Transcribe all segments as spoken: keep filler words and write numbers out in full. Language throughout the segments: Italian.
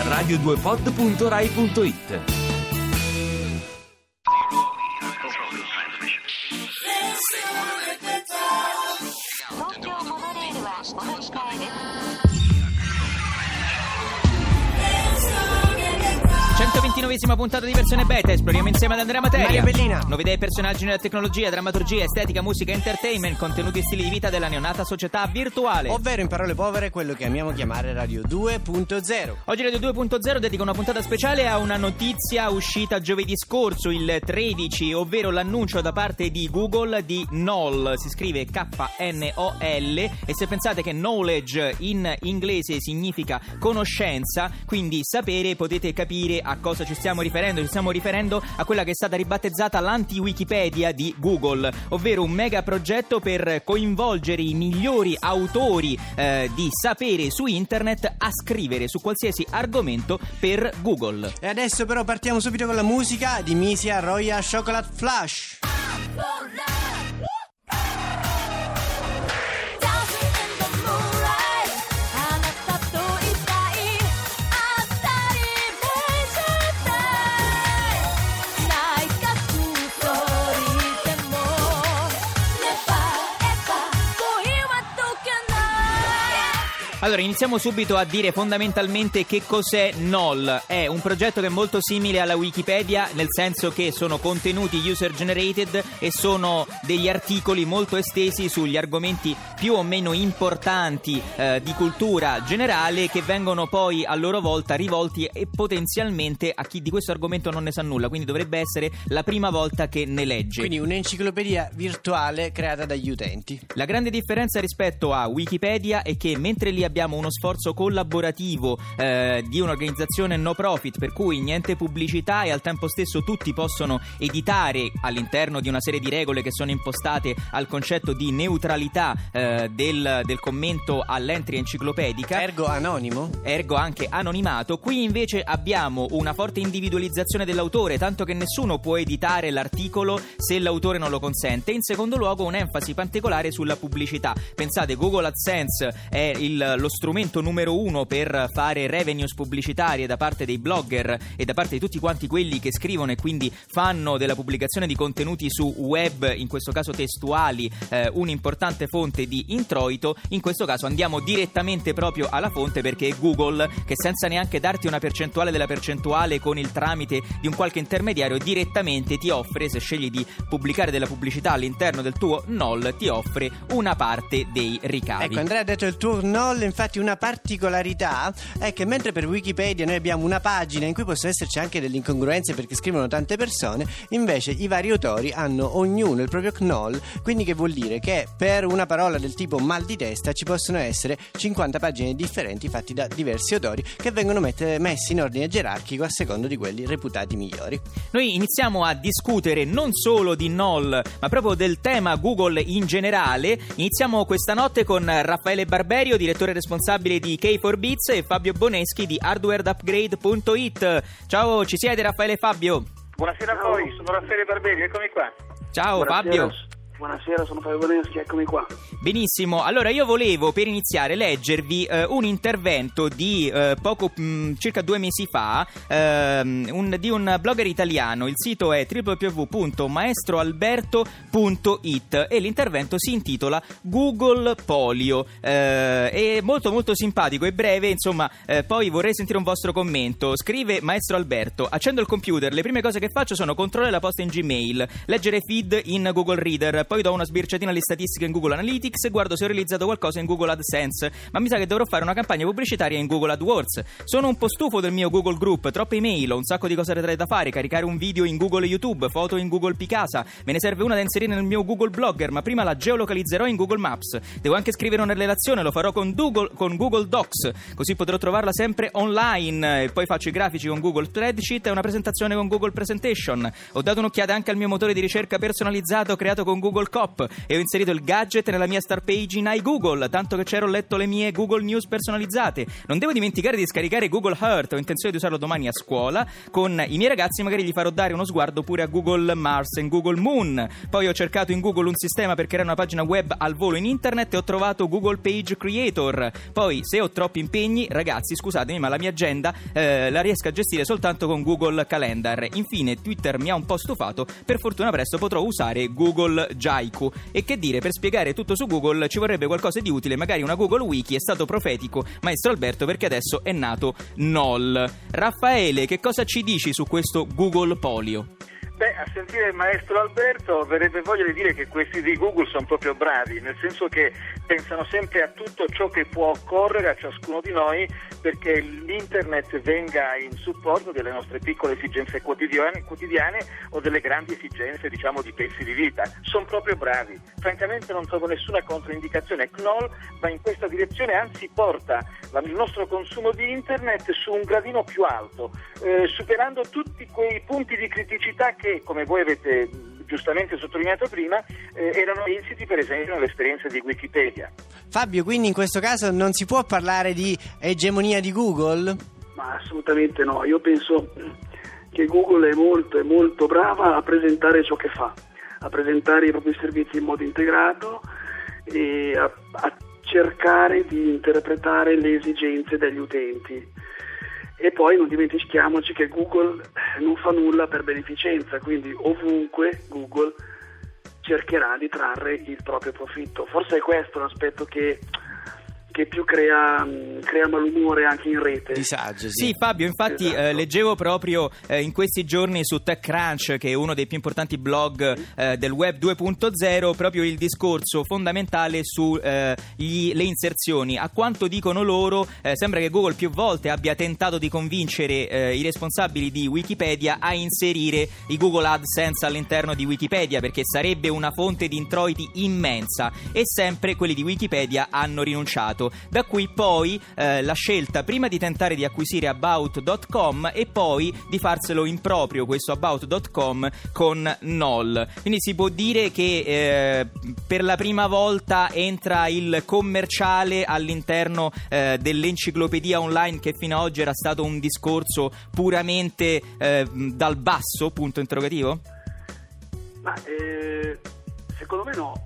radio due pod punto rai punto it. centoventinovesima puntata di versione beta. Esploriamo insieme ad Andrea Materia. Mario Bellina. Nuove idee e personaggi nella tecnologia, drammaturgia, estetica, musica, entertainment, contenuti e stili di vita della neonata società virtuale. Ovvero, in parole povere, quello che amiamo chiamare Radio due punto zero. Oggi Radio due punto zero dedica una puntata speciale a una notizia uscita giovedì scorso, il tredici, ovvero l'annuncio da parte di Google di N O L. Si scrive K N O L, e se pensate che knowledge in inglese significa conoscenza, quindi sapere, potete capire a cosa ci stiamo riferendo. Ci stiamo riferendo a quella che è stata ribattezzata l'anti-Wikipedia di Google, ovvero un mega progetto per coinvolgere i migliori autori eh, di sapere su internet a scrivere su qualsiasi argomento per Google. E adesso però partiamo subito con la musica di Misia Royal Chocolate Flash. Allora, iniziamo subito a dire fondamentalmente che cos'è N O L. È un progetto che è molto simile alla Wikipedia, nel senso che sono contenuti user generated e sono degli articoli molto estesi sugli argomenti più o meno importanti eh, di cultura generale, che vengono poi a loro volta rivolti e potenzialmente a chi di questo argomento non ne sa nulla, quindi dovrebbe essere la prima volta che ne legge. Quindi un'enciclopedia virtuale creata dagli utenti. La grande differenza rispetto a Wikipedia è che mentre lì abbiamo uno sforzo collaborativo eh, di un'organizzazione no profit, per cui niente pubblicità e al tempo stesso tutti possono editare all'interno di una serie di regole che sono impostate al concetto di neutralità eh, del, del commento all'entry enciclopedica, ergo anonimo, ergo anche anonimato. Qui invece abbiamo una forte individualizzazione dell'autore, tanto che nessuno può editare l'articolo se l'autore non lo consente. In secondo luogo, un'enfasi particolare sulla pubblicità. Pensate, Google AdSense è il lo strumento numero uno per fare revenues pubblicitarie da parte dei blogger e da parte di tutti quanti quelli che scrivono e quindi fanno della pubblicazione di contenuti su web, in questo caso testuali, eh, un'importante fonte di introito. In questo caso andiamo direttamente proprio alla fonte, perché è Google che, senza neanche darti una percentuale della percentuale con il tramite di un qualche intermediario, direttamente ti offre, se scegli di pubblicare della pubblicità all'interno del tuo N O L, ti offre una parte dei ricavi. Ecco, Andrea ha detto il tuo N O L. Infatti una particolarità è che mentre per Wikipedia noi abbiamo una pagina in cui possono esserci anche delle incongruenze perché scrivono tante persone, invece i vari autori hanno ognuno il proprio N O L, quindi che vuol dire che per una parola del tipo mal di testa ci possono essere cinquanta pagine differenti fatti da diversi autori che vengono mette, messi in ordine gerarchico a secondo di quelli reputati migliori. Noi iniziamo a discutere non solo di N O L ma proprio del tema Google in generale. Iniziamo questa notte con Raffaele Barberio, direttore responsabile di K quattro Bits, e Fabio Boneschi di hardware upgrade punto it. Ciao, ci siete Raffaele e Fabio? Buonasera a voi, sono Raffaele Barberio, eccomi qua. Ciao. Buonasera. Fabio. Buonasera, sono Fabio Boneschi, eccomi qua. Benissimo, allora io volevo per iniziare leggervi eh, un intervento di eh, poco mh, circa due mesi fa eh, un, di un blogger italiano. Il sito è w w w punto maestro alberto punto it e l'intervento si intitola Google Polio. Eh, è molto molto simpatico e breve, insomma, eh, poi vorrei sentire un vostro commento. Scrive Maestro Alberto: accendo il computer, le prime cose che faccio sono controllare la posta in Gmail, leggere feed in Google Reader, poi do una sbirciatina alle statistiche in Google Analytics e guardo se ho realizzato qualcosa in Google AdSense, ma mi sa che dovrò fare una campagna pubblicitaria in Google AdWords. Sono un po' stufo del mio Google Group, troppe email, ho un sacco di cose da fare, caricare un video in Google YouTube, foto in Google Picasa, me ne serve una da inserire nel mio Google Blogger, ma prima la geolocalizzerò in Google Maps, devo anche scrivere una relazione, lo farò con Google, con Google Docs, così potrò trovarla sempre online, e poi faccio i grafici con Google Spreadsheet e una presentazione con Google Presentation. Ho dato un'occhiata anche al mio motore di ricerca personalizzato creato con Google Google Cop e ho inserito il gadget nella mia star page in iGoogle, tanto che c'ero letto le mie Google News personalizzate. Non devo dimenticare di scaricare Google Earth, ho intenzione di usarlo domani a scuola. Con i miei ragazzi magari gli farò dare uno sguardo pure a Google Mars e Google Moon. Poi ho cercato in Google un sistema per creare una pagina web al volo in internet e ho trovato Google Page Creator. Poi se ho troppi impegni, ragazzi scusatemi, ma la mia agenda eh, la riesco a gestire soltanto con Google Calendar. Infine Twitter mi ha un po' stufato, per fortuna presto potrò usare Google Jaiku. E che dire, per spiegare tutto su Google ci vorrebbe qualcosa di utile, magari una Google Wiki. È stato profetico maestro Alberto, perché adesso è nato N O L. Raffaele, che cosa ci dici su questo Google Polio? Beh, a sentire il maestro Alberto verrebbe voglia di dire che questi di Google sono proprio bravi, nel senso che pensano sempre a tutto ciò che può occorrere a ciascuno di noi perché l'internet venga in supporto delle nostre piccole esigenze quotidiane, quotidiane o delle grandi esigenze, diciamo, di pezzi di vita. Sono proprio bravi. Francamente non trovo nessuna controindicazione. C N O L va in questa direzione, anzi porta il nostro consumo di internet su un gradino più alto, eh, superando tutti quei punti di criticità che, come voi avete giustamente sottolineato prima, eh, erano insiti per esempio nell'esperienza di Wikipedia. Fabio, quindi in questo caso non si può parlare di egemonia di Google? Ma assolutamente no, io penso che Google è molto, è molto brava a presentare ciò che fa, a presentare i propri servizi in modo integrato e a, a cercare di interpretare le esigenze degli utenti. E poi non dimentichiamoci che Google non fa nulla per beneficenza, quindi ovunque Google cercherà di trarre il proprio profitto. Forse è questo l'aspetto che, che più crea, crea malumore anche in rete. Disagio, sì. Sì, Fabio, infatti Esatto. eh, leggevo proprio eh, in questi giorni su TechCrunch, che è uno dei più importanti blog eh, del web due punto zero, proprio il discorso fondamentale su eh, gli, le inserzioni. A quanto dicono loro, eh, sembra che Google più volte abbia tentato di convincere eh, i responsabili di Wikipedia a inserire i Google AdSense all'interno di Wikipedia, perché sarebbe una fonte di introiti immensa, e sempre quelli di Wikipedia hanno rinunciato. Da qui poi eh, la scelta prima di tentare di acquisire About punto com e poi di farselo in proprio questo About punto com con N O L. Quindi si può dire che eh, per la prima volta entra il commerciale all'interno eh, dell'enciclopedia online, che fino ad oggi era stato un discorso puramente eh, dal basso, punto interrogativo? Ma eh, secondo me no,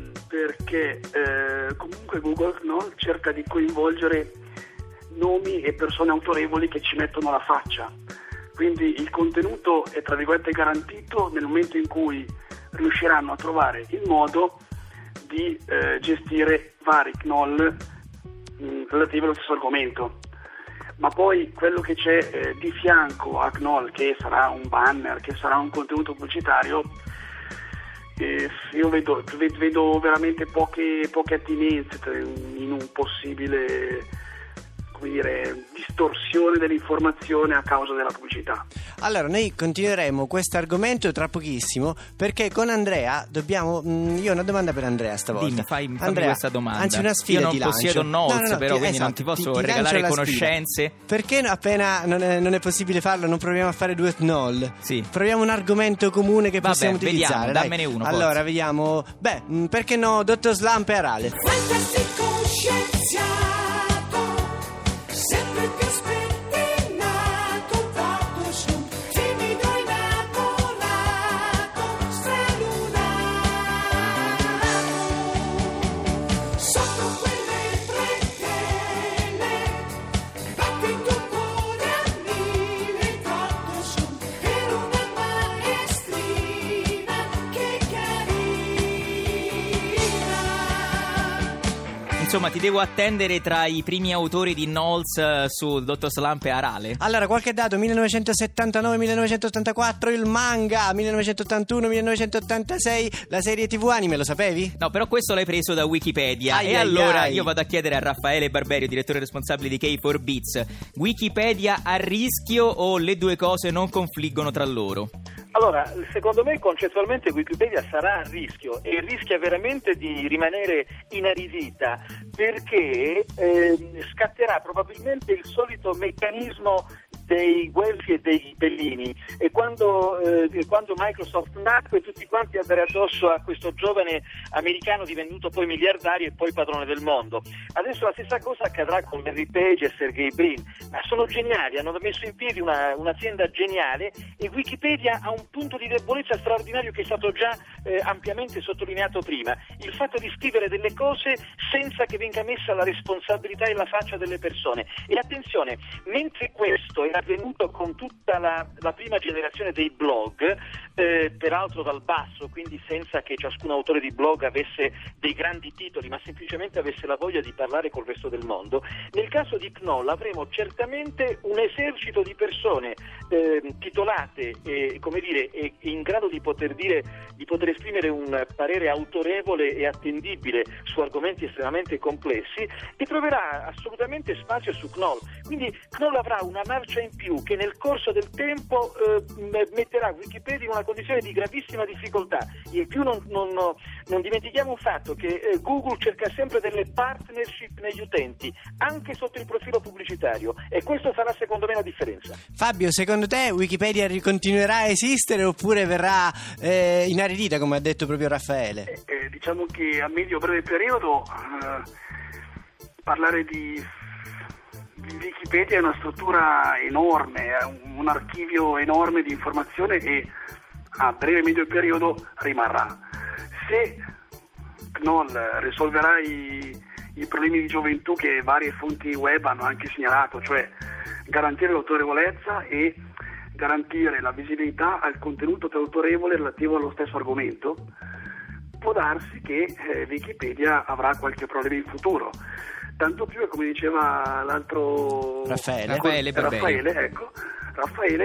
perché eh, comunque Google, no, cerca di coinvolgere nomi e persone autorevoli che ci mettono la faccia, quindi il contenuto è tra virgolette garantito nel momento in cui riusciranno a trovare il modo di eh, gestire vari C N O L mh, relativi allo stesso argomento. Ma poi quello che c'è eh, di fianco a C N O L, che sarà un banner, che sarà un contenuto pubblicitario, eh, io vedo, vedo veramente poche, poche attinenze in un possibile, come dire, distorsione dell'informazione a causa della pubblicità. Allora, noi continueremo questo argomento tra pochissimo, perché con Andrea dobbiamo... Mh, io ho una domanda per Andrea stavolta. Dimmi, fai, fammi Andrea, questa domanda. Anzi, una sfida io non ti lancio. possiedo notes, no, no, no, però, ti, quindi esatto, non ti posso ti, ti regalare lancio la conoscenze. Sfida. Perché appena non è, non è possibile farlo, non proviamo a fare due N O L? Sì. Proviamo un argomento comune che Vabbè, possiamo utilizzare. vediamo, dai. dammene uno. Allora, forza. vediamo. Beh, mh, perché no, dottor Slump e Arale. Fantastico scienziato, sempre più spettinato, fatto su, timido innamorato, stralunato, sotto quelle pretele, batti il tuo cuore a mille, fatto su, era una maestrina, che carina. Insomma, ti devo attendere tra i primi autori di N O L S su dottor Slump e Arale. Allora, qualche dato: millenovecentosettantanove millenovecentottantaquattro il manga, millenovecentottantuno millenovecentottantasei la serie tivù anime, lo sapevi? No, però questo l'hai preso da Wikipedia. Ai e ai allora ai. io vado a chiedere a Raffaele Barberio, direttore responsabile di K quattro Bits: Wikipedia a rischio o le due cose non confliggono tra loro? Allora, secondo me concettualmente Wikipedia sarà a rischio e rischia veramente di rimanere inaridita, perché eh, scatterà probabilmente il solito meccanismo dei guelfi e dei bellini, e quando, eh, quando Microsoft nacque tutti quanti ebbero addosso a questo giovane americano divenuto poi miliardario e poi padrone del mondo. Adesso la stessa cosa accadrà con Larry Page e Sergey Brin, ma sono geniali, hanno messo in piedi una, un'azienda geniale, e Wikipedia ha un punto di debolezza straordinario che è stato già eh, ampiamente sottolineato prima: il fatto di scrivere delle cose senza che venga messa la responsabilità e la faccia delle persone. E attenzione, mentre questo era avvenuto con tutta la, la prima generazione dei blog, eh, peraltro dal basso, quindi senza che ciascun autore di blog avesse dei grandi titoli, ma semplicemente avesse la voglia di parlare col resto del mondo, nel caso di Knoll avremo certamente un esercito di persone eh, titolate e, come dire, e, in grado di poter dire, di poter esprimere un parere autorevole e attendibile su argomenti estremamente complessi, che troverà assolutamente spazio su Knoll. Quindi Knoll avrà una marcia in più che nel corso del tempo eh, metterà Wikipedia in una condizione di gravissima difficoltà. In più non, non, non dimentichiamo un fatto che eh, Google cerca sempre delle partnership negli utenti, anche sotto il profilo pubblicitario, e questo farà secondo me la differenza. Fabio, secondo te Wikipedia continuerà a esistere oppure verrà eh, inaridita, come ha detto proprio Raffaele? Eh, diciamo che a medio-breve periodo eh, parlare di, di Wikipedia è una struttura enorme, è un, un archivio enorme di informazione, e a breve-medio periodo rimarrà. Se Knoll risolverà i, i problemi di gioventù che varie fonti web hanno anche segnalato, cioè garantire l'autorevolezza e garantire la visibilità al contenuto autorevole relativo allo stesso argomento, può darsi che eh, Wikipedia avrà qualche problema in futuro. Tanto più che, come diceva l'altro Raffaele, Raffaele, Raffaele, ecco, Raffaele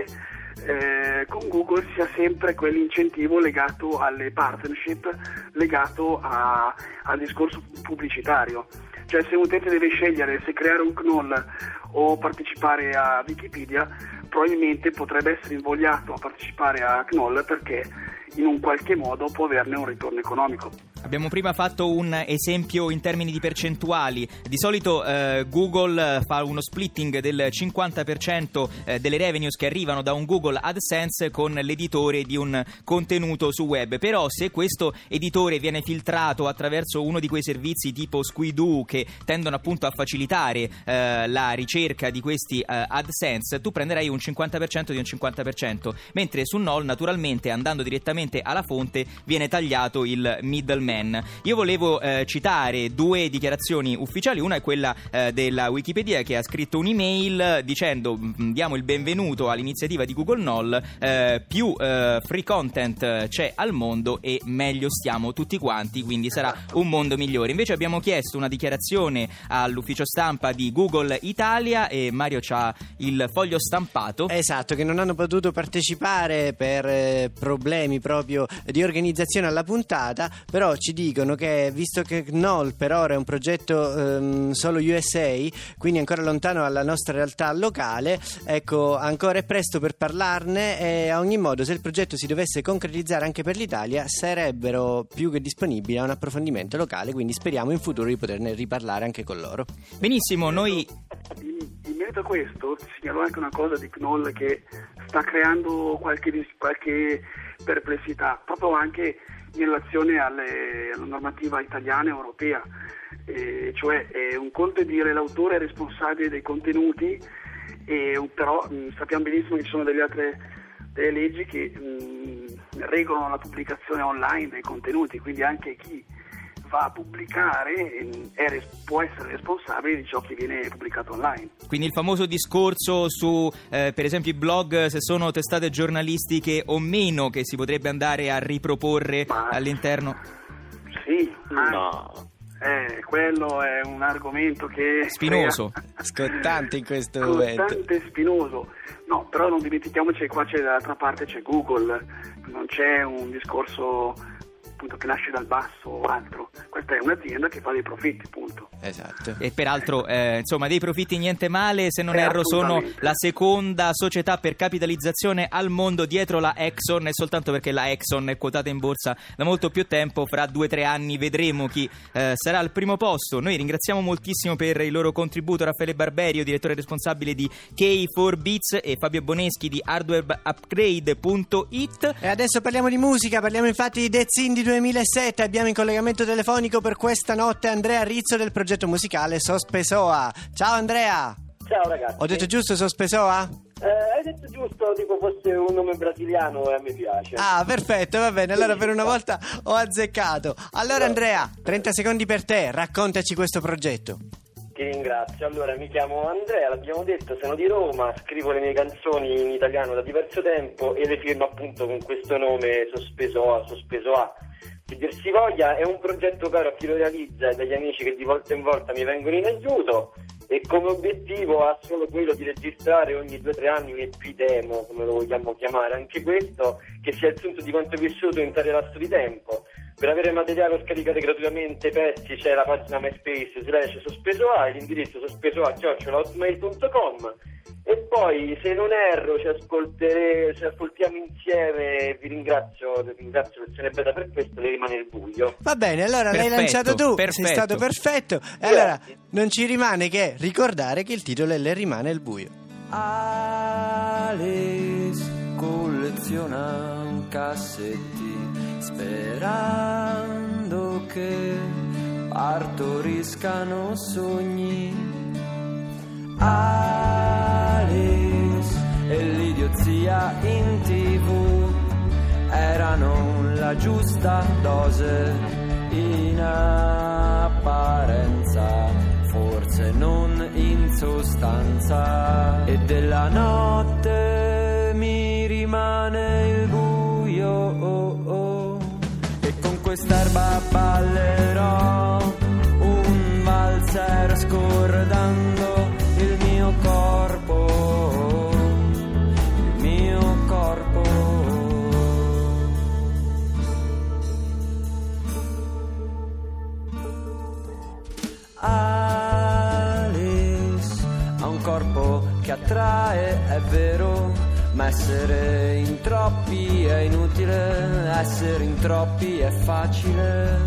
eh, con Google sia sempre quell'incentivo legato alle partnership, legato a, al discorso pubblicitario. Cioè, se un utente deve scegliere se creare un Knoll o partecipare a Wikipedia, probabilmente potrebbe essere invogliato a partecipare a Knoll perché in un qualche modo può averne un ritorno economico. Abbiamo prima fatto un esempio in termini di percentuali. Di solito eh, Google fa uno splitting del cinquanta per cento eh, delle revenues che arrivano da un Google AdSense con l'editore di un contenuto su web. Però se questo editore viene filtrato attraverso uno di quei servizi tipo Squidoo che tendono appunto a facilitare eh, la ricerca di questi eh, AdSense, tu prenderai un cinquanta per cento di un cinquanta per cento, mentre su Knoll naturalmente, andando direttamente alla fonte, viene tagliato il middleman. Io volevo eh, citare due dichiarazioni ufficiali. Una è quella eh, della Wikipedia, che ha scritto un'email dicendo: diamo il benvenuto all'iniziativa di Google Knoll, eh, più eh, free content c'è al mondo e meglio stiamo tutti quanti, quindi sarà un mondo migliore. Invece abbiamo chiesto una dichiarazione all'ufficio stampa di Google Italia e Mario c'ha il foglio stampato. Esatto, che non hanno potuto partecipare per eh, problemi proprio di organizzazione alla puntata, però ci dicono che, visto che Knoll per ora è un progetto ehm, solo U S A, quindi ancora lontano dalla nostra realtà locale, ecco, ancora è presto per parlarne, e a ogni modo, se il progetto si dovesse concretizzare anche per l'Italia, sarebbero più che disponibili a un approfondimento locale, quindi speriamo in futuro di poterne riparlare anche con loro. Benissimo, noi... In, in merito a questo segnalo anche una cosa di Knoll che sta creando qualche, qualche perplessità, proprio anche in relazione alle, alla normativa italiana e europea, eh, cioè eh, un conto è dire l'autore è responsabile dei contenuti, eh, però mh, sappiamo benissimo che ci sono delle altre delle leggi che mh, regolano la pubblicazione online dei contenuti, quindi anche chi va a pubblicare è, può essere responsabile di ciò che viene pubblicato online. Quindi il famoso discorso su eh, per esempio i blog, se sono testate giornalistiche o meno, che si potrebbe andare a riproporre Ma, all'interno. Sì, No. Eh, quello è un argomento che Spinoso. crea... Scottante in questo momento. Scottante e spinoso. No, però non dimentichiamoci che qua c'è, dall'altra parte c'è Google, non c'è un discorso appunto che nasce dal basso o altro. Questa è un'azienda che fa dei profitti, punto. Esatto. E peraltro, eh, insomma, dei profitti niente male, se non Eh, erro sono assolutamente. la seconda società per capitalizzazione al mondo dietro la Exxon, e soltanto perché la Exxon è quotata in borsa da molto più tempo, fra due o tre anni vedremo chi eh, sarà al primo posto. Noi ringraziamo moltissimo per il loro contributo Raffaele Barberio, direttore responsabile di K quattro Bits, e Fabio Boneschi di hardware upgrade punto it. E adesso parliamo di musica, parliamo infatti di Dead Cindy duemilasette. Abbiamo in collegamento telefonico per questa notte Andrea Rizzo del progetto musicale Sospesoa. Ciao Andrea! Ciao ragazzi. Ho detto giusto Sospesoa? Eh, hai detto giusto, tipo fosse un nome brasiliano e a me piace. Ah, perfetto, va bene, allora per una volta ho azzeccato. Allora Andrea, trenta secondi per te, raccontaci questo progetto. Ti ringrazio. Allora, mi chiamo Andrea, l'abbiamo detto, sono di Roma, scrivo le mie canzoni in italiano da diverso tempo e le firmo appunto con questo nome Sospesoa, Sospesoa. Che dir si voglia, è un progetto caro a chi lo realizza e dagli amici che di volta in volta mi vengono in aiuto, e come obiettivo ha solo quello di registrare ogni due o tre anni un E P demo, come lo vogliamo chiamare, anche questo, che sia il sunto di quanto vissuto in tale lasso di tempo. Per avere materiale o scaricare gratuitamente pezzi c'è la pagina MySpace slash Sospesoa e l'indirizzo sospesoa chiocciola hotmail punto com. E poi, se non erro, ci ascoltere, ci ascoltiamo insieme. Vi ringrazio, vi ringrazio Lezione Beta per questo. Le rimane il buio. Va bene, allora l'hai Perfetto, lanciato tu, perfetto. sei stato perfetto. E allora non ci rimane che ricordare che il titolo è Le rimane il buio. Alice colleziona cassetti sperando che partoriscano sogni. Alice e l'idiozia in tv erano la giusta dose, in apparenza, forse non in sostanza. E della notte mi rimane il buio, oh oh, e con quest'erba ballerò un valzer scordando il mio corpo, il mio corpo. Alice ha un corpo che attrae, è vero, ma essere in troppi è inutile, essere in troppi è facile.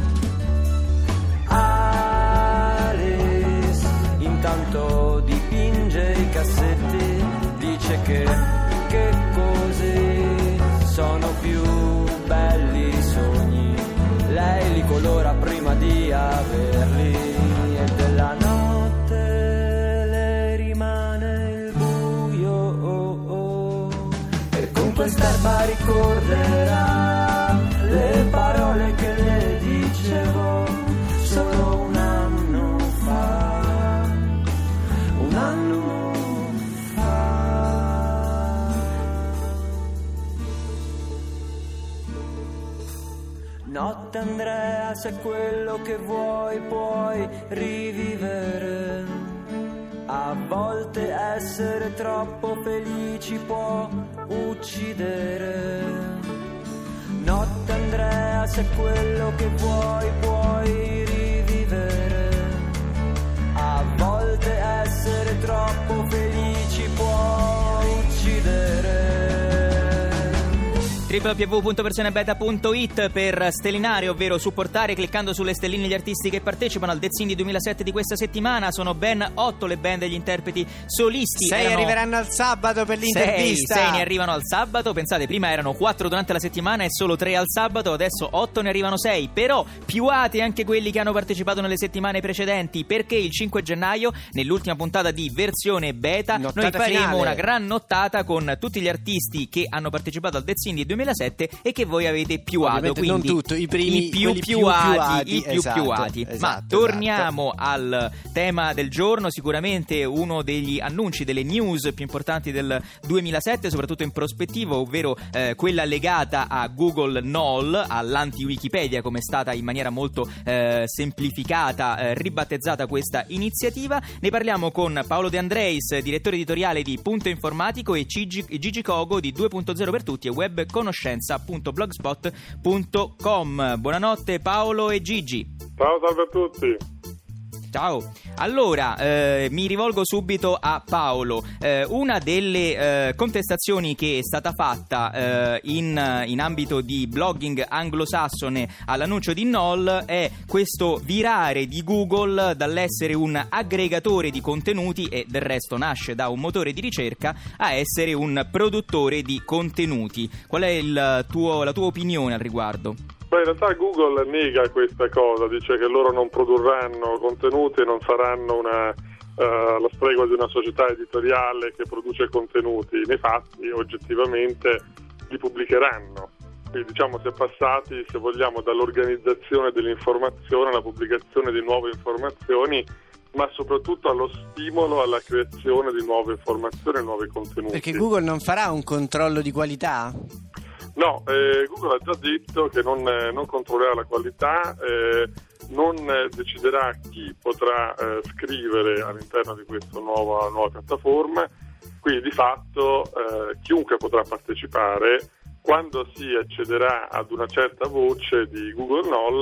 Alice intanto dipinge i cassetti, dice che, che così sono più belli i sogni. Lei li colora prima di averli, e della notte le rimane il buio, oh oh, e con quest'erba ricorderà le parole che le dicevo solo un anno fa, un anno fa. Notte Andrea, se quello che vuoi puoi rivivere. A volte essere troppo felici può uccidere. Notte Andrea, se quello che vuoi puoi rivivere. A volte essere troppo felici può uccidere. w w w punto versione beta punto it per stellinare, ovvero supportare cliccando sulle stelline gli artisti che partecipano al Dead Cindy duemilasette di questa settimana. Sono ben otto le band e gli interpreti solisti. Sei Erano arriveranno al sabato per sei, l'intervista. sei ne arrivano al sabato. Pensate, prima erano quattro durante la settimana e solo tre al sabato, adesso otto ne arrivano sei. Però piuate anche quelli che hanno partecipato nelle settimane precedenti, perché il cinque gennaio, nell'ultima puntata di versione beta, Nottata noi faremo finale. una gran nottata con tutti gli artisti che hanno partecipato al Dead Cindy duemilasette e che voi avete piuato. Ovviamente Quindi non tutto, i primi, i più quelli più piuati, piuati, i più esatto, piuati. esatto, Ma esatto. torniamo al tema del giorno. Sicuramente uno degli annunci, delle news più importanti del duemilasette, soprattutto in prospettiva, ovvero eh, quella legata a Google Null, all'anti-Wikipedia, come è stata in maniera molto eh, semplificata eh, ribattezzata questa iniziativa. Ne parliamo con Paolo De Andreis, direttore editoriale di Punto Informatico, e Gigi, Gigi Cogo di due punto zero per tutti e Web Conoscenza. conoscenza punto blogspot punto com. Buonanotte Paolo e Gigi. Ciao, salve a tutti. Ciao. Allora, eh, mi rivolgo subito a Paolo. Eh, una delle eh, contestazioni che è stata fatta eh, in, in ambito di blogging anglosassone all'annuncio di N O L è questo virare di Google dall'essere un aggregatore di contenuti, e del resto nasce da un motore di ricerca, a essere un produttore di contenuti. Qual è il tuo, la tua opinione al riguardo? Beh, in realtà Google nega questa cosa, dice che loro non produrranno contenuti e non saranno una, uh, la stregua di una società editoriale che produce contenuti. Nei fatti, oggettivamente, li pubblicheranno. Quindi diciamo si è passati, se vogliamo, dall'organizzazione dell'informazione alla pubblicazione di nuove informazioni, ma soprattutto allo stimolo alla creazione di nuove informazioni e nuovi contenuti. Perché Google non farà un controllo di qualità? No, eh, Google ha già detto che non, eh, non controllerà la qualità, eh, non eh, deciderà chi potrà eh, scrivere all'interno di questa nuova, nuova piattaforma, quindi di fatto eh, chiunque potrà partecipare. Quando si accederà ad una certa voce di Google N O L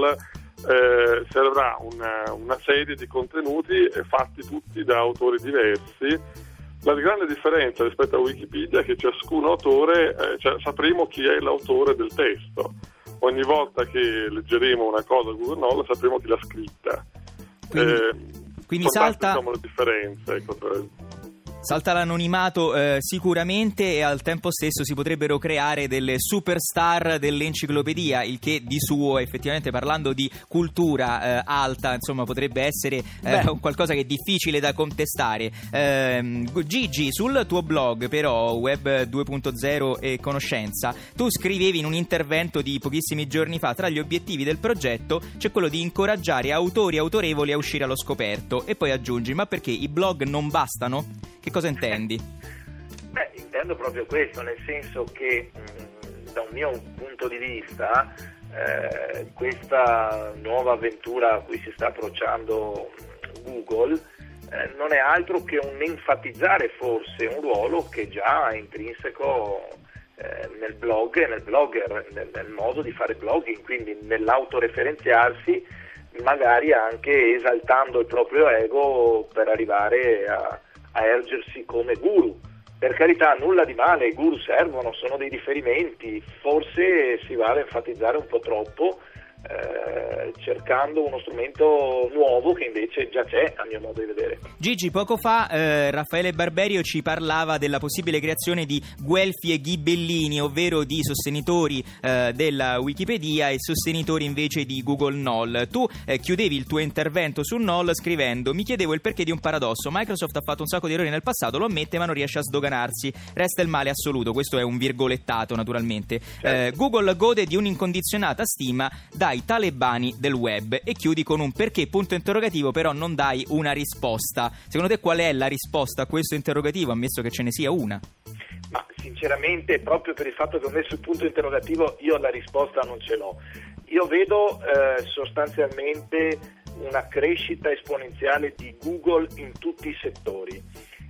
eh, servirà una, una serie di contenuti fatti tutti da autori diversi. La grande differenza rispetto a Wikipedia è che ciascun autore, eh, cioè, sapremo chi è l'autore del testo. Ogni volta che leggeremo una cosa a Google N O L sapremo chi l'ha scritta. Quindi, eh, quindi salta... Diciamo le differenze, ecco, tra... Salta l'anonimato eh, sicuramente, e al tempo stesso si potrebbero creare delle superstar dell'enciclopedia, il che di suo, effettivamente, parlando di cultura eh, alta, insomma, potrebbe essere eh, qualcosa che è difficile da contestare. Eh, Gigi, sul tuo blog però, Web due punto zero e Conoscenza, tu scrivevi in un intervento di pochissimi giorni fa: tra gli obiettivi del progetto c'è quello di incoraggiare autori autorevoli a uscire allo scoperto, e poi aggiungi: ma perché i blog non bastano? Che cosa intendi? Beh, intendo proprio questo, nel senso che mh, da un mio punto di vista eh, questa nuova avventura a cui si sta approcciando Google eh, non è altro che un enfatizzare forse un ruolo che già è intrinseco eh, nel blog e nel blogger, nel, nel modo di fare blogging, quindi nell'autoreferenziarsi, magari anche esaltando il proprio ego per arrivare a a ergersi come guru. Per carità, nulla di male, i guru servono, sono dei riferimenti, forse si va ad enfatizzare un po' troppo, eh, cercando uno strumento nuovo che invece già c'è, a mio modo di vedere. Gigi, poco fa eh, Raffaele Barberio ci parlava della possibile creazione di Guelfi e Ghibellini, ovvero di sostenitori eh, della Wikipedia e sostenitori invece di Google N O L. Tu eh, chiudevi il tuo intervento su N O L scrivendo: mi chiedevo il perché di un paradosso, Microsoft ha fatto un sacco di errori nel passato, lo ammette ma non riesce a sdoganarsi, resta il male assoluto. Questo è un virgolettato, naturalmente. Certo. eh, Google gode di un'incondizionata stima dai talebani del web, e chiudi con un perché punto interrogativo, però non dai una risposta. Secondo te qual è la risposta a questo interrogativo, ammesso che ce ne sia una? Ma sinceramente, proprio per il fatto che ho messo il punto interrogativo, io la risposta non ce l'ho. Io vedo eh, sostanzialmente una crescita esponenziale di Google in tutti i settori,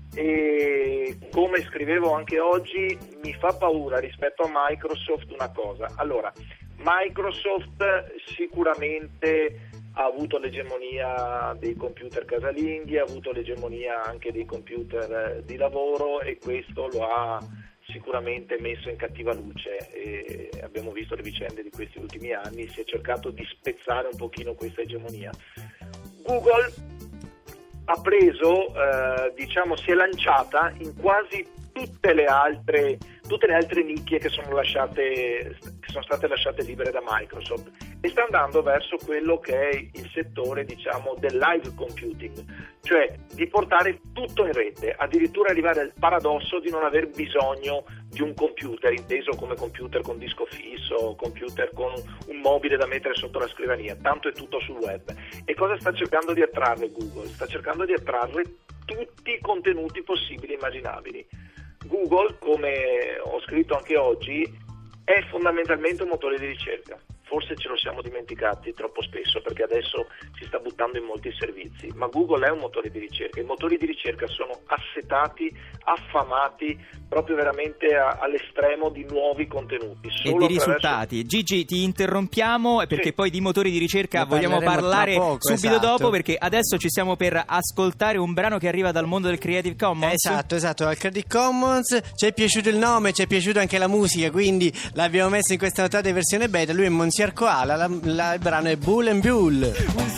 e come scrivevo anche oggi mi fa paura rispetto a Microsoft una cosa. Allora, Microsoft sicuramente ha avuto l'egemonia dei computer casalinghi, ha avuto l'egemonia anche dei computer di lavoro, e questo lo ha sicuramente messo in cattiva luce, e abbiamo visto le vicende di questi ultimi anni, si è cercato di spezzare un pochino questa egemonia. Google ha preso, eh, diciamo, si è lanciata in quasi tutte le altre tutte le altre nicchie che sono lasciate che sono state lasciate libere da Microsoft, e sta andando verso quello che è il settore, diciamo, del live computing, cioè di portare tutto in rete, addirittura arrivare al paradosso di non aver bisogno di un computer, inteso come computer con disco fisso, computer con un mobile da mettere sotto la scrivania, tanto è tutto sul web. E cosa sta cercando di attrarre Google? Sta cercando di attrarre tutti i contenuti possibili e immaginabili. Google, come ho scritto anche oggi, è fondamentalmente un motore di ricerca. forse ce lo siamo dimenticati troppo spesso perché adesso si sta buttando in molti servizi, ma Google è un motore di ricerca. I motori di ricerca sono assetati, affamati proprio veramente a, all'estremo di nuovi contenuti. E di risultati. Gigi, ti interrompiamo perché sì. poi di motori di ricerca Ne vogliamo parlare poco, subito esatto. dopo, perché adesso ci stiamo per ascoltare un brano che arriva dal mondo del Creative Commons. Esatto, esatto, al Creative Commons ci è piaciuto il nome, ci è piaciuta anche la musica, quindi l'abbiamo messo in questa notata di versione beta. Lui è Monsieur Koala, la, la, il brano è Bull and Bull.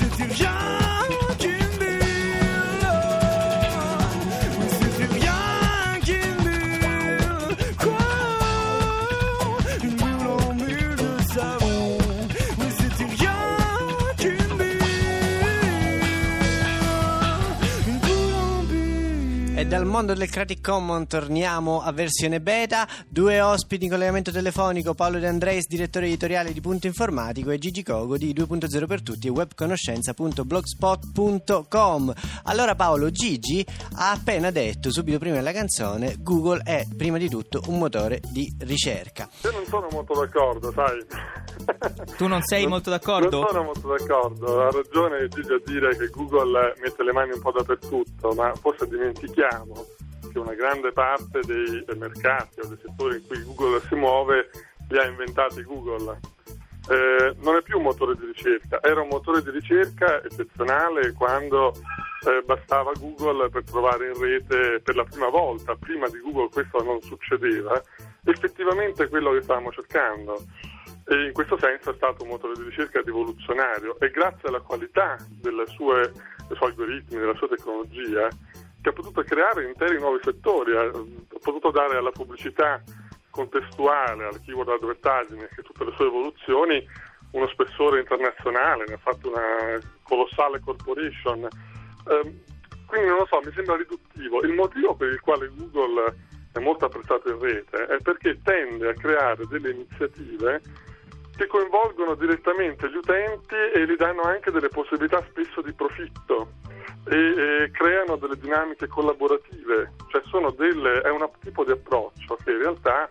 E dal mondo del Creative Commons torniamo a versione beta. Due ospiti in collegamento telefonico: Paolo De Andreis, direttore editoriale di Punto Informatico, e Gigi Cogo di due punto zero per tutti e webconoscenza punto blogspot punto com. Allora Paolo, Gigi ha appena detto subito prima della canzone: Google è prima di tutto un motore di ricerca. Io non sono molto d'accordo, sai. Tu non sei non, molto d'accordo? Non sono molto d'accordo. Ha ragione Gigi a dire che Google mette le mani un po' dappertutto, ma forse dimentichiamo che una grande parte dei mercati o dei settori in cui Google si muove li ha inventati Google. Eh, non è più un motore di ricerca, era un motore di ricerca eccezionale quando eh, bastava Google per trovare in rete per la prima volta. Prima di Google questo non succedeva, effettivamente è quello che stavamo cercando. E in questo senso è stato un motore di ricerca rivoluzionario, e grazie alla qualità delle sue, dei suoi algoritmi, della sua tecnologia, che ha potuto creare interi nuovi settori, ha potuto dare alla pubblicità contestuale, al keyword advertising e tutte le sue evoluzioni uno spessore internazionale, ne ha fatto una colossale corporation. Eh, quindi non lo so, mi sembra riduttivo. Il motivo per il quale Google è molto apprezzato in rete è perché tende a creare delle iniziative che coinvolgono direttamente gli utenti e gli danno anche delle possibilità spesso di profitto e, e creano delle dinamiche collaborative, cioè sono delle, è un tipo di approccio che in realtà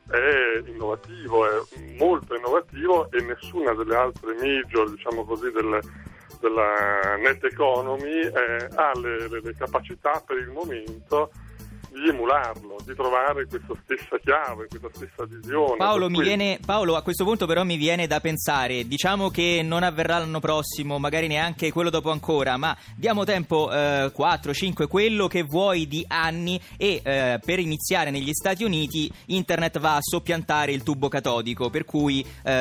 è innovativo, è molto innovativo, e nessuna delle altre major, diciamo così, delle, della net economy eh, ha le, le, le capacità per il momento di emularlo, di trovare questa stessa chiave, questa stessa visione. Paolo, mi cui... viene, Paolo, a questo punto però mi viene da pensare, diciamo che non avverrà l'anno prossimo, magari neanche quello dopo ancora, ma diamo tempo eh, quattro, cinque, quello che vuoi di anni, e eh, per iniziare negli Stati Uniti internet va a soppiantare il tubo catodico, per cui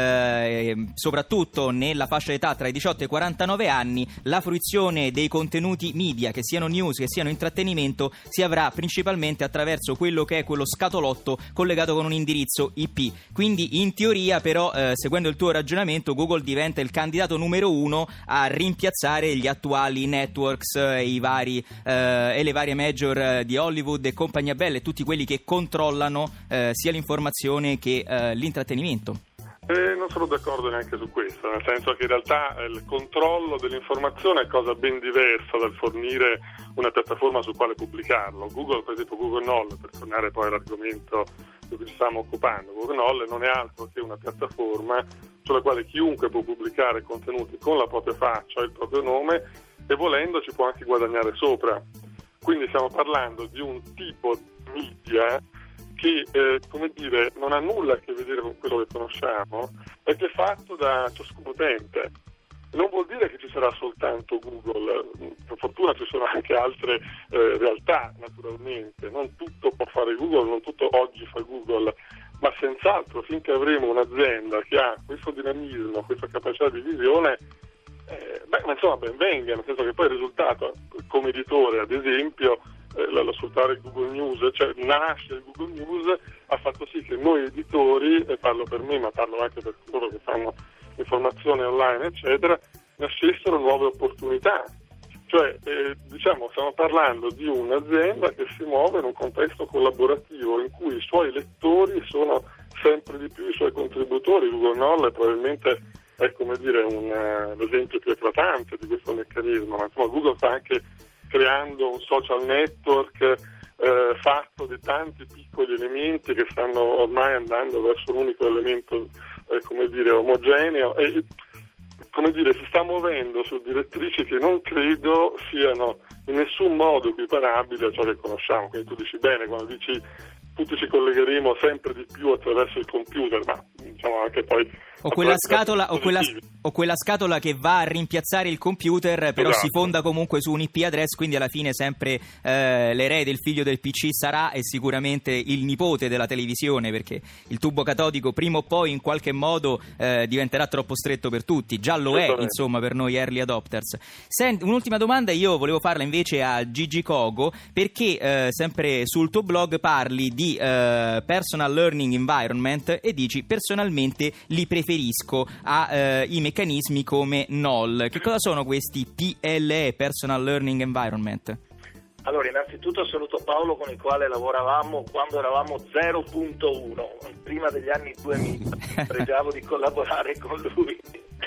eh, soprattutto nella fascia d'età tra i diciotto e i quarantanove anni la fruizione dei contenuti media, che siano news, che siano intrattenimento, si avrà principalmente attraverso quello che è quello scatolotto collegato con un indirizzo I P. Quindi in teoria però, eh, seguendo il tuo ragionamento, Google diventa il candidato numero uno a rimpiazzare gli attuali networks e i vari eh, e le varie major eh, di Hollywood e compagnia bella, e tutti quelli che controllano eh, sia l'informazione che eh, l'intrattenimento. Eh, non sono d'accordo neanche su questo, nel senso che in realtà il controllo dell'informazione è cosa ben diversa dal fornire una piattaforma su quale pubblicarlo. Google, per esempio Google Knoll, per tornare poi all'argomento di cui ci stiamo occupando, Google Knoll non è altro che una piattaforma sulla quale chiunque può pubblicare contenuti con la propria faccia e il proprio nome, e volendo ci può anche guadagnare sopra. Quindi stiamo parlando di un tipo di media che, eh, come dire, non ha nulla a che vedere con quello che conosciamo, e che è fatto da ciascun utente. Non vuol dire che ci sarà soltanto Google, per fortuna ci sono anche altre eh, realtà, naturalmente. Non tutto può fare Google, non tutto oggi fa Google, ma senz'altro finché avremo un'azienda che ha questo dinamismo, questa capacità di visione, eh, beh, ma insomma ben venga, nel senso che poi il risultato, come editore ad esempio, lo sfruttare Google News, cioè nasce il Google News, ha fatto sì che noi editori, e parlo per me ma parlo anche per loro che fanno informazione online eccetera, nascessero nuove opportunità. Cioè eh, diciamo stiamo parlando di un'azienda che si muove in un contesto collaborativo in cui i suoi lettori sono sempre di più i suoi contributori. Google Knoll probabilmente è, come dire, un, uh, l'esempio più eclatante di questo meccanismo, ma insomma Google sta anche creando un social network eh, fatto di tanti piccoli elementi che stanno ormai andando verso un unico elemento eh, come dire, omogeneo e come dire, si sta muovendo su direttrici che non credo siano in nessun modo equiparabili a ciò che conosciamo. Quindi tu dici bene quando dici tutti ci collegheremo sempre di più attraverso il computer, ma diciamo anche poi o quella scatola o quella, o quella scatola che va a rimpiazzare il computer, però esatto. si fonda comunque su un I P address, quindi alla fine sempre eh, l'erede, il figlio del P C sarà e sicuramente il nipote della televisione, perché il tubo catodico prima o poi in qualche modo eh, diventerà troppo stretto per tutti, già lo è insomma per noi early adopters. Senti, un'ultima domanda io volevo farla invece a Gigi Cogo, perché eh, sempre sul tuo blog parli di eh, personal learning environment e dici personalmente li preferisco a eh, i meccanismi come N O L. Che cosa sono questi P L E, Personal Learning Environment? Allora, innanzitutto saluto Paolo con il quale lavoravamo quando eravamo zero punto uno, prima degli anni duemila. Pregavo di collaborare con lui.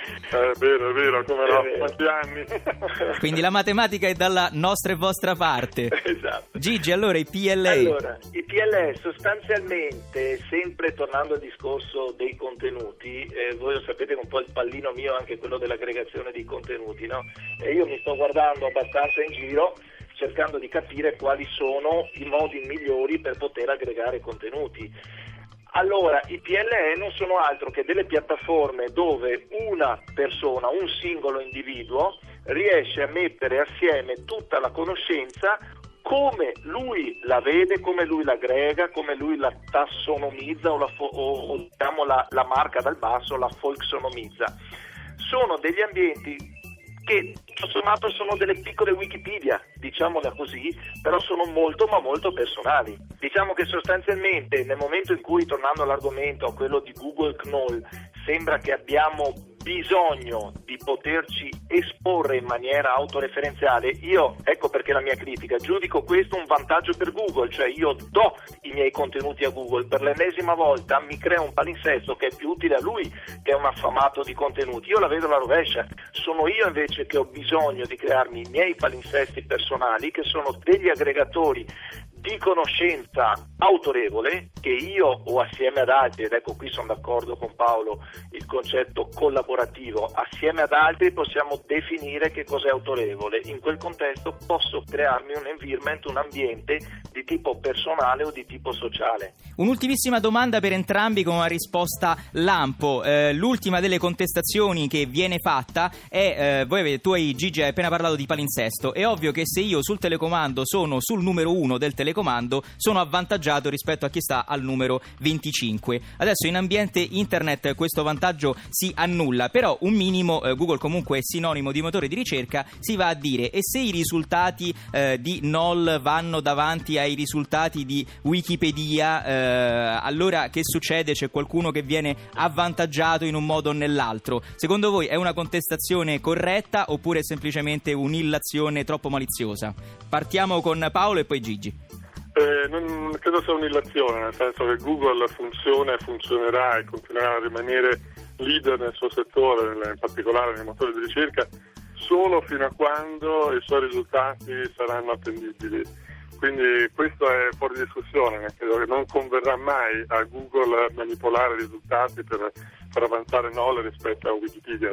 È vero, è vero, come no, quanti anni. Quindi la matematica è dalla nostra e vostra parte. Esatto. Gigi, allora i P L E. Allora, i P L E sostanzialmente, sempre tornando al discorso dei contenuti, eh, voi lo sapete che un po' il pallino mio è anche quello dell'aggregazione di contenuti, no? E io mi sto guardando abbastanza in giro cercando di capire quali sono i modi migliori per poter aggregare contenuti. Allora, i P L E non sono altro che delle piattaforme dove una persona, un singolo individuo, riesce a mettere assieme tutta la conoscenza come lui la vede, come lui la aggrega, come lui la tassonomizza o, la, o, o diciamo la, la marca dal basso, la folksonomizza. Sono degli ambienti che tutto sommato sono delle piccole Wikipedia, diciamola così, però sono molto ma molto personali. Diciamo che sostanzialmente nel momento in cui, tornando all'argomento, a quello di Google C N O L, sembra che abbiamo bisogno di poterci esporre in maniera autoreferenziale, io, ecco perché la mia critica, giudico questo un vantaggio per Google, cioè io do i miei contenuti a Google, per l'ennesima volta mi crea un palinsesto che è più utile a lui che è un affamato di contenuti. Io la vedo alla rovescia, sono io invece che ho bisogno di crearmi i miei palinsesti personali, che sono degli aggregatori di conoscenza autorevole che io o assieme ad altri, ed ecco qui sono d'accordo con Paolo, il concetto collaborativo, assieme ad altri possiamo definire che cos'è autorevole. In quel contesto posso crearmi un environment, un ambiente di tipo personale o di tipo sociale. Un'ultimissima domanda per entrambi con una risposta lampo. Eh, l'ultima delle contestazioni che viene fatta è, eh, voi avete, tu hai, Gigi, hai appena parlato di palinsesto. È ovvio che se io sul telecomando sono sul numero uno del telecomando sono avvantaggiato rispetto a chi sta al numero venticinque. Adesso in ambiente internet questo vantaggio si annulla, però un minimo, eh, Google comunque è sinonimo di motore di ricerca, si va a dire: e se i risultati eh, di N O L vanno davanti ai risultati di Wikipedia, eh, allora che succede? C'è qualcuno che viene avvantaggiato in un modo o nell'altro? Secondo voi è una contestazione corretta oppure è semplicemente un'illazione troppo maliziosa? Partiamo con Paolo e poi Gigi. Eh, non credo sia un'illazione, nel senso che Google funziona e funzionerà e continuerà a rimanere leader nel suo settore, in particolare nei motori di ricerca, solo fino a quando i suoi risultati saranno attendibili. Quindi questo è fuori discussione, credo che non converrà mai a Google manipolare i risultati per far avanzare N O L rispetto a Wikipedia.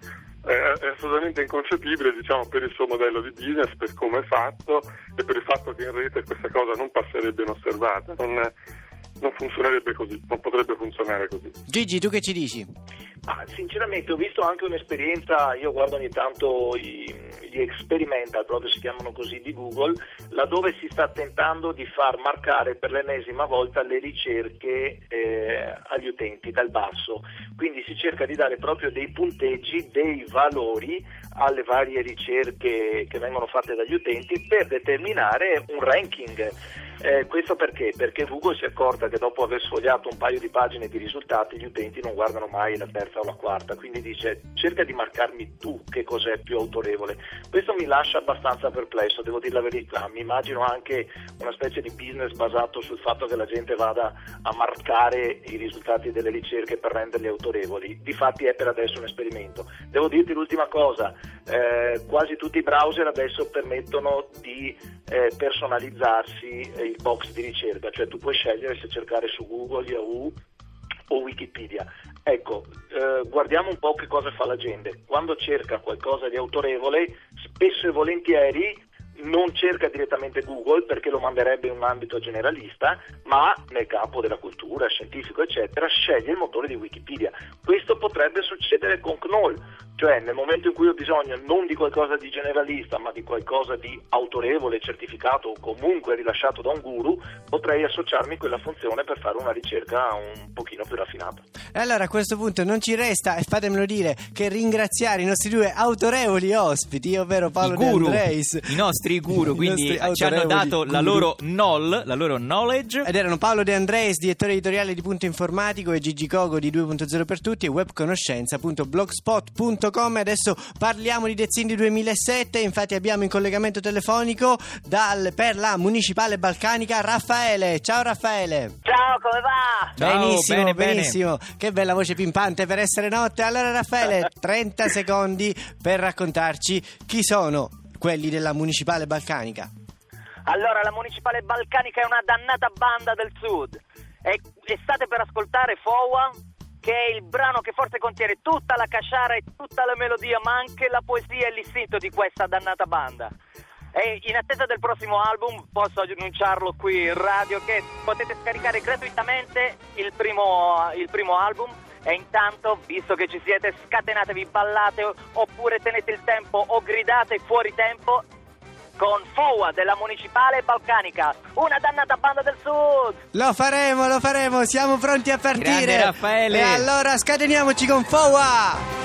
È assolutamente inconcepibile, diciamo, per il suo modello di business, per come è fatto e per il fatto che in rete questa cosa non passerebbe inosservata, non, non funzionerebbe così, non potrebbe funzionare così. Gigi, tu che ci dici? Ah, sinceramente ho visto anche un'esperienza, io guardo ogni tanto i, gli experimental, proprio si chiamano così, di Google, laddove si sta tentando di far marcare per l'ennesima volta le ricerche eh, agli utenti dal basso, quindi si cerca di dare proprio dei punteggi, dei valori alle varie ricerche che vengono fatte dagli utenti per determinare un ranking. Eh, questo perché? Perché Google si è accorta che dopo aver sfogliato un paio di pagine di risultati gli utenti non guardano mai la terza o la quarta, quindi dice: cerca di marcarmi tu che cos'è più autorevole. Questo mi lascia abbastanza perplesso, devo dire la verità. Mi immagino anche una specie di business basato sul fatto che la gente vada a marcare i risultati delle ricerche per renderli autorevoli. Difatti è per adesso un esperimento. Devo dirti l'ultima cosa, eh, quasi tutti i browser adesso permettono di eh, personalizzarsi eh, il box di ricerca, cioè tu puoi scegliere se cercare su Google, Yahoo o Wikipedia. Ecco, eh, guardiamo un po' che cosa fa la gente. Quando cerca qualcosa di autorevole, spesso e volentieri non cerca direttamente Google perché lo manderebbe in un ambito generalista, ma nel campo della cultura, scientifico eccetera, sceglie il motore di Wikipedia. Questo potrebbe succedere con Knoll, cioè nel momento in cui ho bisogno non di qualcosa di generalista ma di qualcosa di autorevole, certificato o comunque rilasciato da un guru, potrei associarmi a quella funzione per fare una ricerca un pochino più raffinata. E allora a questo punto non ci resta, e fatemelo dire, che ringraziare i nostri due autorevoli ospiti, ovvero Paolo I guru, De Andreis, i nostri guru, I quindi nostri ci hanno dato autorevoli la guru. loro knowl, la loro knowledge. Ed erano Paolo De Andreis, direttore editoriale di Punto Informatico, e Gigi Cogo di due punto zero per tutti e webconoscenza punto blogspot punto com. Adesso parliamo di Dezzindi duemilasette. Infatti abbiamo in collegamento telefonico dal, per la Municipale Balcanica Raffaele. Ciao Raffaele. Ciao, come va? Ciao, Benissimo, bene, bene. benissimo. Che bella voce pimpante per essere notte. Allora Raffaele, trenta secondi per raccontarci chi sono quelli della Municipale Balcanica. Allora, la Municipale Balcanica è una dannata banda del sud. E, e state per ascoltare Fowa, che è il brano che forse contiene tutta la casciara e tutta la melodia, ma anche la poesia e l'istinto di questa dannata banda. E in attesa del prossimo album posso annunciarlo qui in radio che potete scaricare gratuitamente il primo, il primo album. E intanto, visto che ci siete, scatenatevi, ballate oppure tenete il tempo o gridate fuori tempo con Fowa della Municipale Balcanica, una dannata banda del sud. Lo faremo, lo faremo, siamo pronti a partire. Grande Raffaele. E allora scateniamoci con Fowa.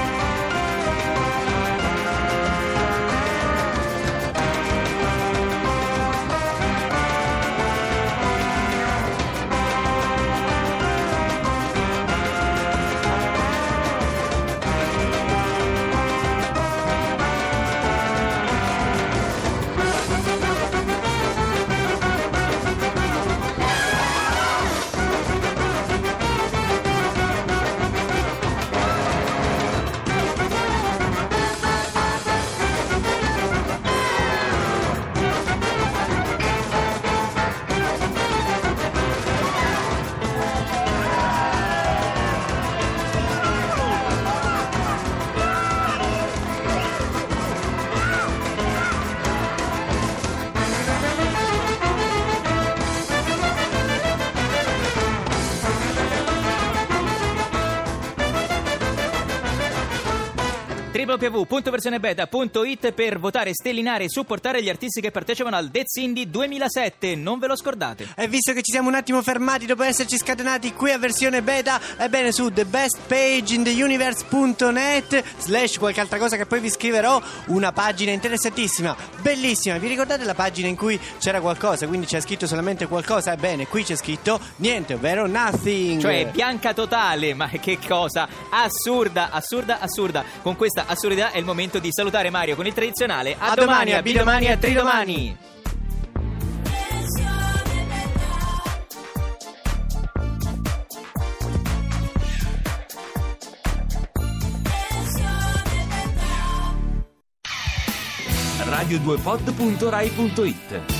w w w punto versione beta punto it per votare, stellinare e supportare gli artisti che partecipano al Dezzindi duemilasette. Non ve lo scordate. E visto che ci siamo un attimo fermati dopo esserci scatenati qui a versione beta, ebbene su the best page in the universe punto net slash qualche altra cosa che poi vi scriverò, una pagina interessantissima, bellissima. Vi ricordate la pagina in cui c'era qualcosa, quindi c'è scritto solamente qualcosa? Ebbene, qui c'è scritto niente, ovvero nothing. Cioè bianca totale, ma che cosa assurda, assurda, assurda. Con questa assurdità è il momento di salutare Mario con il tradizionale a, A domani, domani, a a bidomani, a tridomani. tridomani. radio due pod punto rai punto it